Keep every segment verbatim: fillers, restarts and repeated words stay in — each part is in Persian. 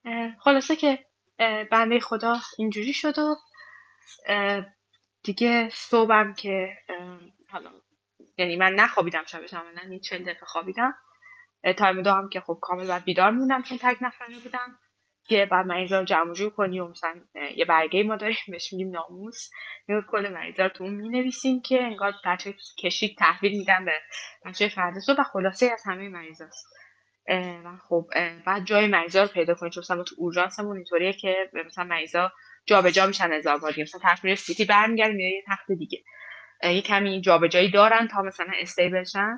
اه، خلاصه که اه، بنده خدا اینجوری شد و اه، دیگه صبحم که اه، حالا یعنی من نخوابیدم شبش، عملا یه چل دقیقه خوابیدم. اه، تایم دو هم که خب کامل بعد بیدار موندم چون تک نفره بودم که بعد مریضا رو جمع و جور کنی و مثلا اه، یه برگه ما داریم بهش میگیم ناموس، میگه کل مریضا رو تو اون مینویسیم که انگار بچه کشیک تحویل میدن به بچه فردا صبح و خلاصه از همه مریضاست. اه، و خب اه، بعد جای مریضا رو پیدا کنید چون مثلا ما تو اورژانسمون اینطوریه که مثلا مریضا جابجا میشن هزار بار دیگه، مثلا طرف میره سیتی برمیگرده میره یه تخت دیگه، اه، یه کمی جابجایی دارن تا مثلا استیبل شن.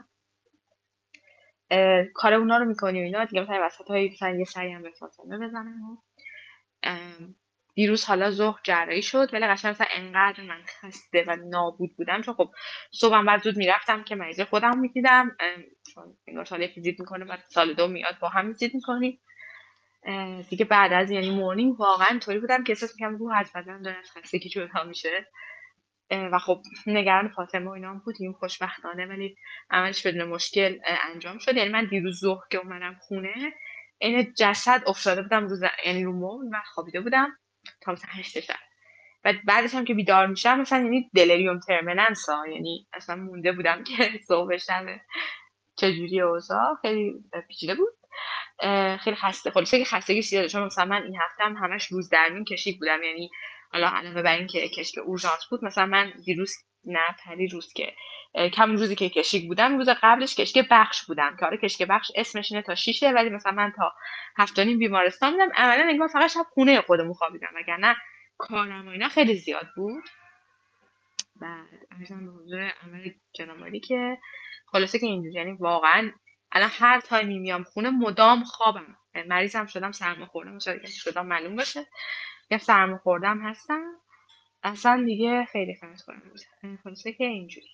اه، کار اونا رو میکنی و اینا دیگه، مثلا وسط های مثلا یه سری هم به فاطمه بزنن و ام، دیروز حالا ظهر جراحی شد ولی قشنگ مثلا انقدر من خسته و نابود بودم چون خب صبحم بعد زود میرفتم که مریض خودم میدیدم، چون انگار سال یک ویزیت میکنه بعد سال دو میاد با هم ویزیت میکنیم. دیگه بعد از یعنی مورنینگ واقعا اینطوری بودم که احساس میکنم روح از بدنم داره از خستگی جدا میشه. اه، و خب نگران فاطمه و اینا هم بودیم خوشبختانه، ولی عملش بدون مشکل اه، انجام شد. یعنی من دیروز ظهر که اومدم خونه این جسد افتاده بودم رو ز- یعنی رو مبل و خوابیده بودم تا مثلا هشت شب. و بعدش هم که بیدار میشم مثلا یعنی دلریوم ترمیننس ها، یعنی اصلا مونده بودم که صبح شبه چجوری اوضاع، خیلی پیچیده بود. اه، خیلی خسته خلاصه که خستگی زیاده چون مثلا من این هفته هم همش روز درمون کشیک بودم. یعنی حالا علاوه بر این که کشک اورژانس بود مثلا من دیروز نه پری روز که اه، کم روزی که کشیک بودم روز قبلش کشک بخش بودم که آره کشک بخش اسمش اینه تا شیشه، ولی مثلا من تا هفت و نیم بیمارستان بودم، عملا انگار فقط شب خونه خودمون خوابیدم وگرنه کارم و اینا خیلی زیاد بود. بعد ارزم به حضور عمل جنابالی که خلاصه که اینجوری یعنی واقعا الان هر تایمی میام خونه مدام خوابم، مریضم شدم سرما خوردم شاید که شدم معلوم باشه یا سرما خوردم هستم، اصلا دیگه خیلی فرق کنم بود. خلاصه که اینجوری